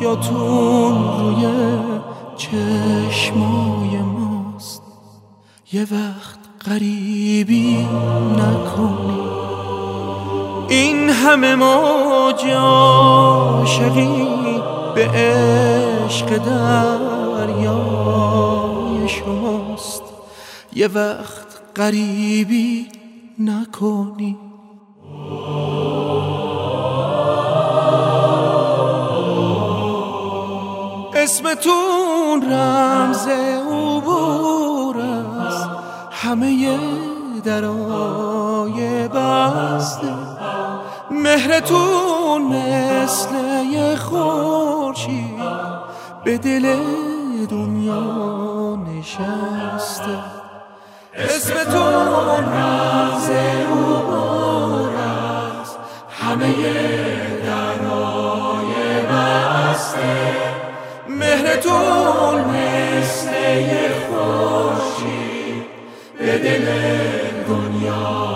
جاتون روی چشمای ماست. یه وقت غریبی نکنی، این همه موج عاشقی به عشق دریای شماست. یه وقت غریبی نکنی. اسمتون رمز عبور است، همه درای بسته. مهرتون مثل یه خورشید به دل دنیا نشسته. اسمتون رمز عبور است، همه درای بسته. مهرتون مثل یه خورشید به دل دنیا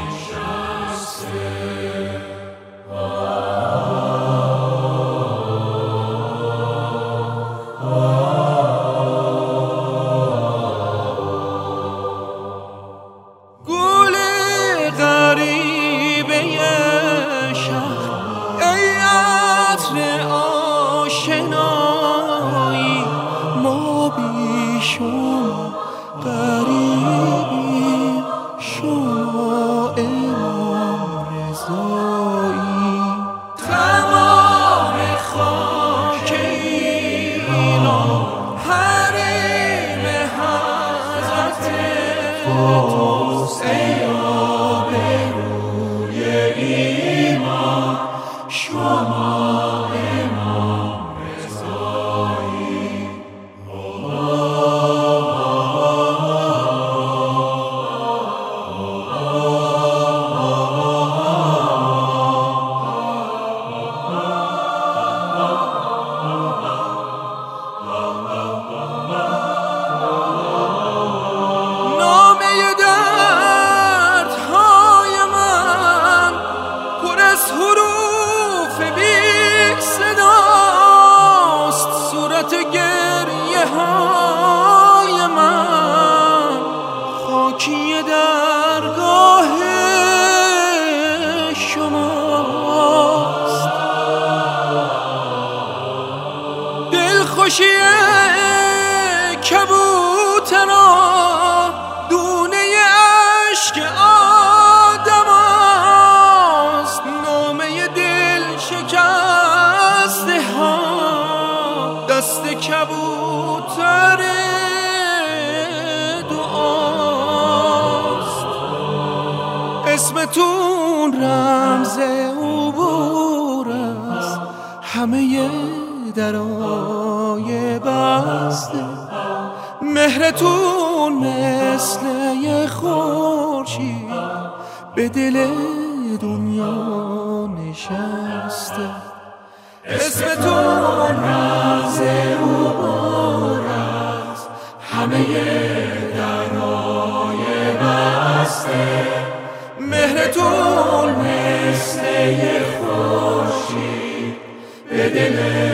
شما قریبی، شما امام رضایی. تمام خاک ایران حریم حضرت توست. ای آبروی ایمان، شما امام رضایی. حروف بی صداست، صورت گریه های من خاکی درگاه شماست. دلخوشی کبوترا دونه اشک دست کبوتر دعاست. اسمتون رمز عبور است، همه درای بسته. مهرتون مثل یه خورشید به دل دنیا نشسته. اسمتون رمز عبور است، همه درای بسته. مهرتون مثل یه خورشید به دل